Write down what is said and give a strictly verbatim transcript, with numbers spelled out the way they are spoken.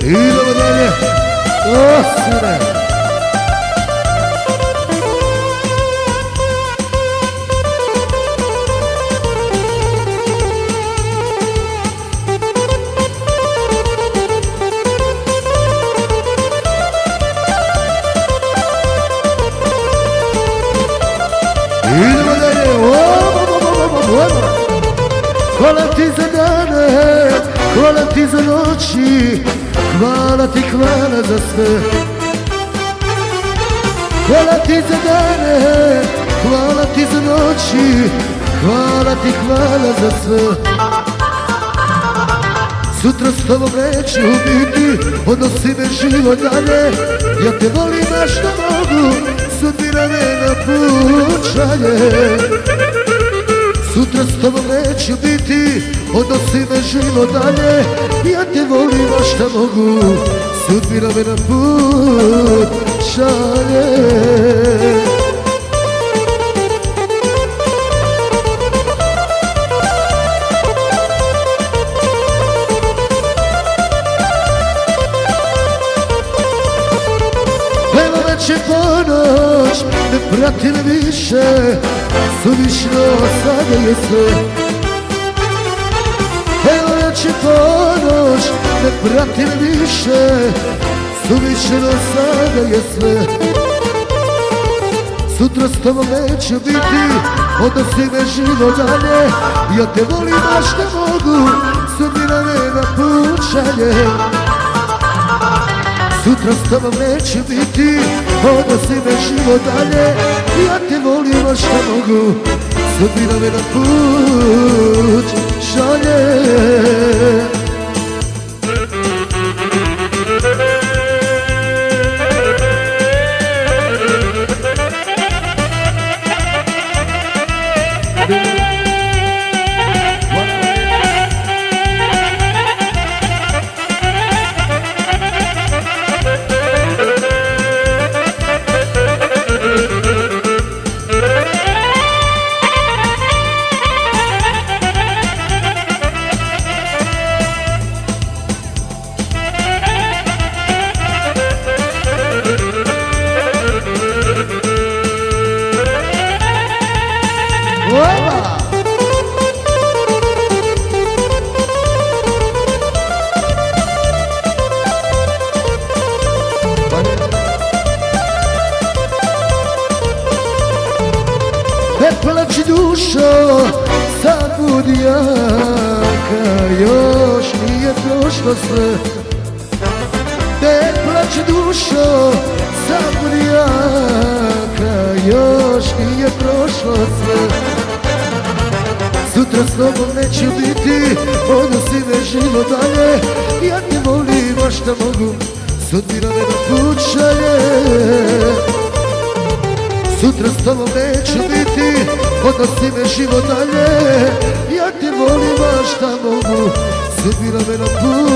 Idemo dalje. O, sine. Idemo dalje. Hvala ti za dane, hvala ti za noći, hvala ti, hvala za sve. Hvala ti za dane, hvala ti za noći, hvala ti, hvala za sve. Sutra s tobom neću biti, odnosi me život dalje. Ja te volim, a što mogu, sudbina me napučanje. Sutra s tobom neću biti, odnosi me život dalje. Ja te volim, a šta mogu, sudbina me na put šalje. Evo već je ponoć, ne prati me više, suvišno sada je sve. Evo već je ponoć, ne prati me više, suvišno sada je sve. Sutra s tobom neću biti, odnosi me život dalje. Ja te volim, a šta mogu, sudbina me napučanje. Sutra s tobom neću biti, odnosi me život dalje. Ja te volim, a šta mogu, sudbina me na put šalje. Ne plaći dušo, sad budi jaka, još nije prošlo sve. Ne plaći dušo, sad budi jaka, još nije prošlo sve. Sutra s tobom neću biti, odnosi me život dalje. Ja te volim, a šta mogu, sudbina me napučanje. Sutra s tobom neću biti, odnosi me život dalje. Ja te volim, a šta mogu, sudbina me napučanje.